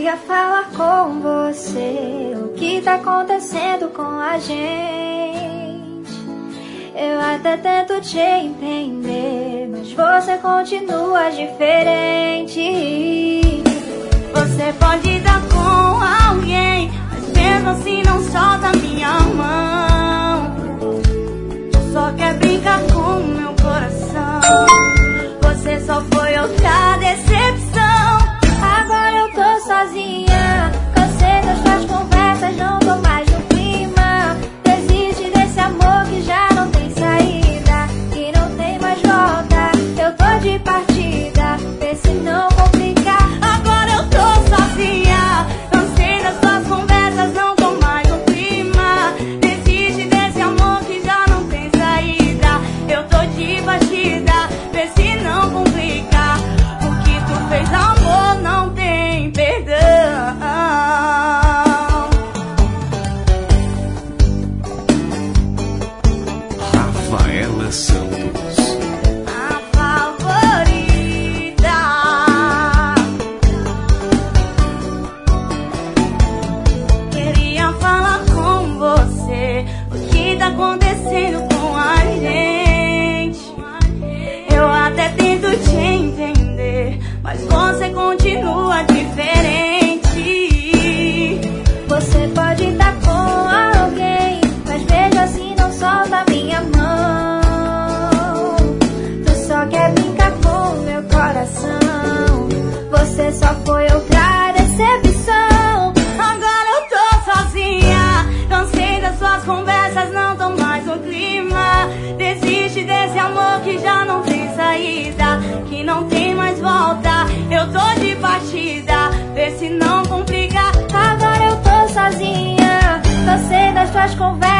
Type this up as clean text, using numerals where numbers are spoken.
Queria falar com você o que tá acontecendo com a gente. Eu até tento te entender, mas você continua diferente. Você pode estar com alguém, mas mesmo assim não solta minha mão. Só quer brincar com meu coração. Você só foi outra decepção. Agora eu tô sozinha, cansei das tuas conversas, não tô mais no clima. Desiste desse amor que já não tem saída, que não tem mais volta. Eu tô de partida, vê se não complicar. Agora eu tô sozinha, cansei das tuas conversas, não tô mais no clima. Desiste desse amor que já não tem saída. Eu tô de partida, vê se não complica. O que tu fez, amor, não tem perdão. Rafaela Santos, A favorita. Queria falar com você o que tá acontecendo com a gente. Eu até tento te entender, mas você continua diferente. Você pode estar com alguém, mas mesmo assim não solta minha mão. Tu só quer brincar com meu coração. Você só foi outra decepção. Agora eu tô sozinha, cansei das suas conversas, não tô mais no clima. Desiste desse amor que já não tem saída, que não tem mais volta. Eu tô de partida, vê se não complica. Agora eu tô sozinha, cansei das tuas conversas.